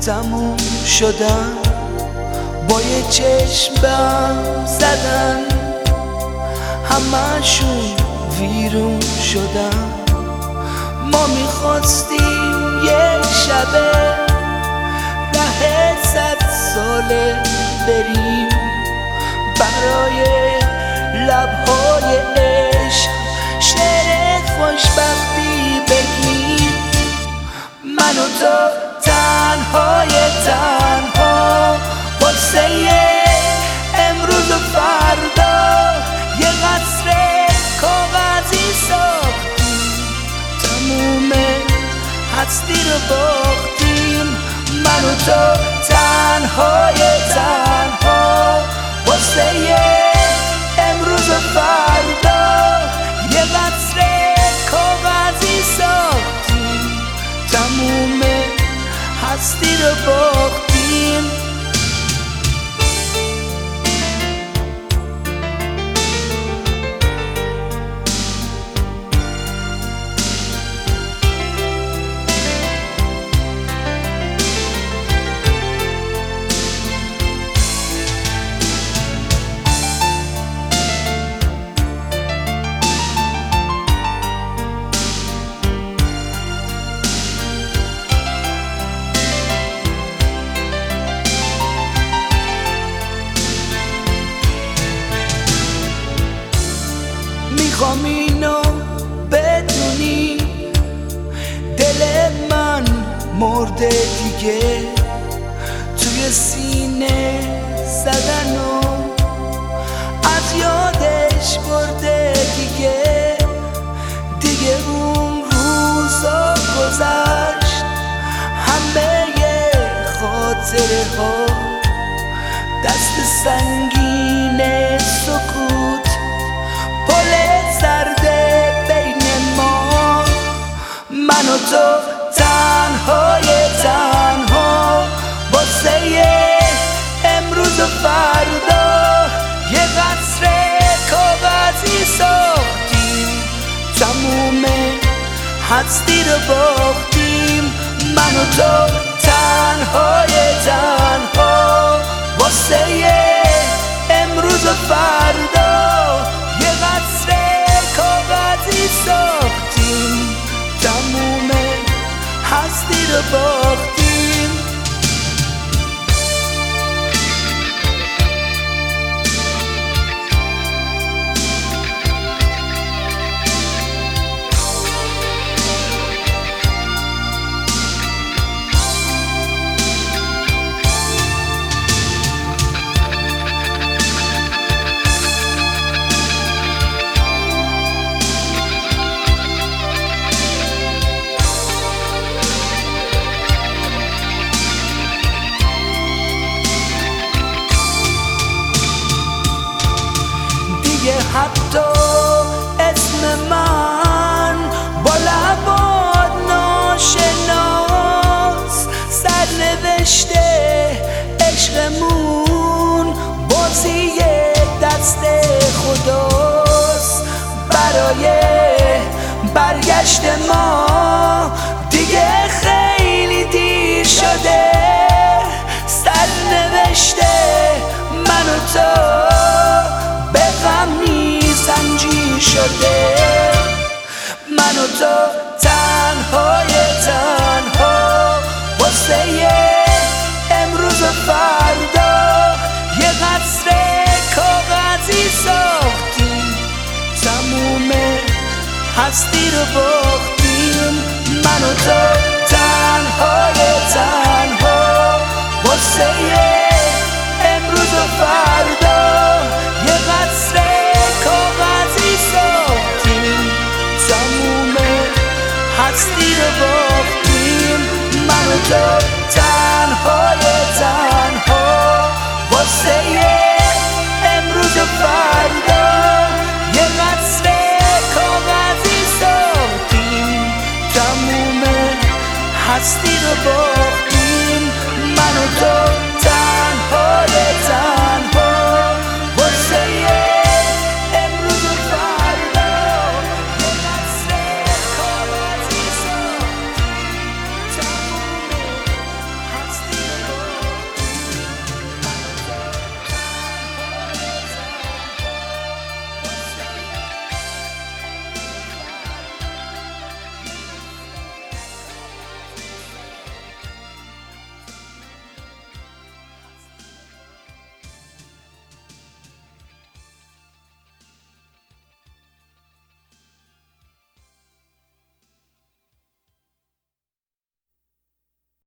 تموم شدن، با یه چشم بهم زدن، همه‌شون ویرون شدن. ما میخواستیم یه شبه ره 100 ساله بریم، برای لبهای عشق شعر خوشبختی بگیم. من و تو تنهای تنها واسه امروز و فردا یه قصر کاغذی ساختیم، تموم هستی رو باختیم. من و تو تنهای تنها واسه امروز و فردا یه قصر کاغذی ساختیم، تموم هستی رو باختیم. میخوام اینو بدونی، دل من مرده دیگه، توی سینه زدن و از یادش برده دیگه. دیگه اون روزا گذشت، همه خاطره ها، دست سنگین سکوت، پل سرده بین ما. من و تو تنهای تنها واسه امروز و فردا یه قصر کاغذی ساختیم، تموم هستی رو باختیم. من و تو تنهای تنها واسه امروز و فردا یه قصر کاغذی ساختیم، تموم هستی رو باختیم. حتی اسم من با لبات ناشناس، سرنوشته عشقمون بازی دست خداست. برای برگشت ما دیگه خیلی دیر شده، سرنوشته من و تو به غم شده. من و تو تنهای تنها